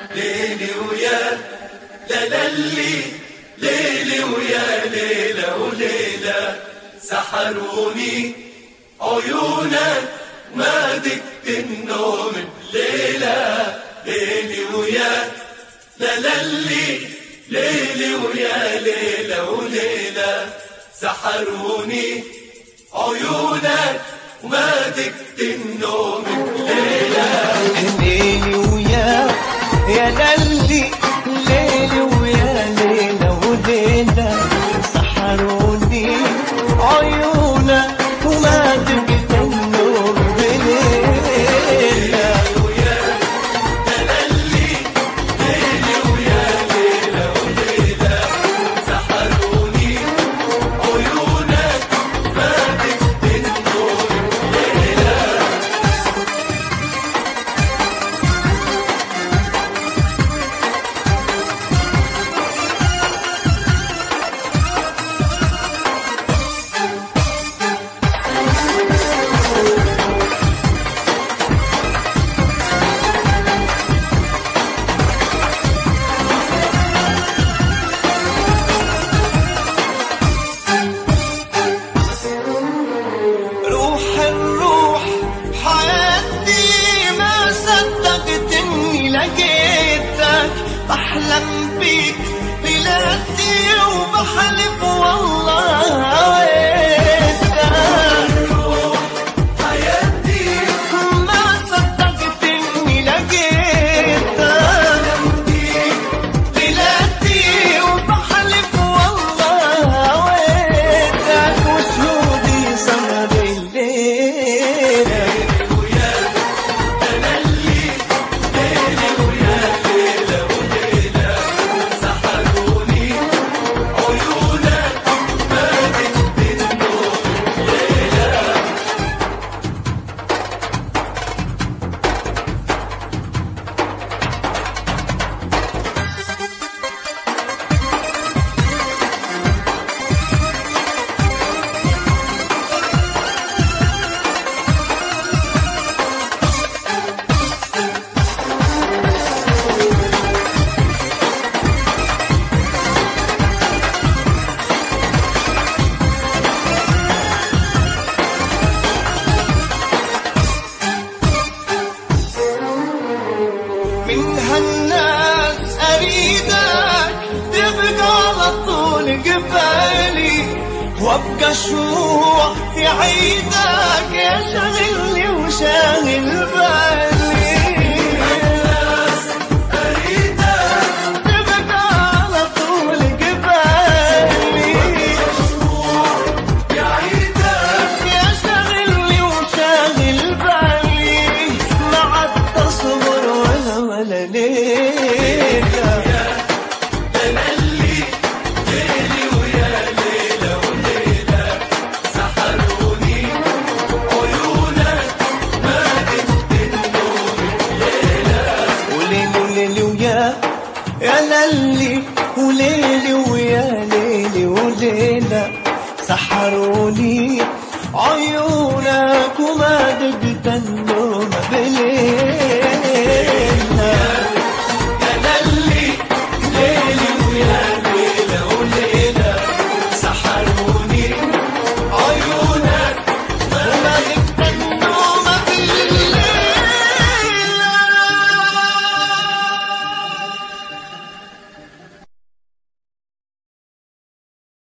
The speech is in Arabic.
ليلي ويا لالي، ليلي ويا ليلة وليلة، سحروني عيونك ما دقت النوم بليلة. ليلي ويا لالي، ليلي ويا ليلة وليلة، سحروني عيونك وما دقت النوم بليلة. ليلي ويا يا للي، ليلي ويا ليلة وليلة، سحروني عيونك وما دقت النوم بليلة. بحلم بيك بلادي وبحلف والله ويتك، حياتي ما صدقت اني لقيتك. بلادي وبحلف والله ويتك، وشهودي سهر الليل. من هالناس أريدك تبقى على طول قبالي، وابقى شموع في عيدك يا شاغلني وشاغل بالي. الناس أريدك تبقى على طول قبالي، مشروع بعيدك يا شاغلني وشاغل بالي. ما عاد تصبر ولا ليلة. لالي، ليلي ويا ليلة وليلة، سحروني عيونك ما دقت النوم بليلة. وليلي وليلي ويا يا للي، وليلي ويا ليلي وليلة، سحروني عيونك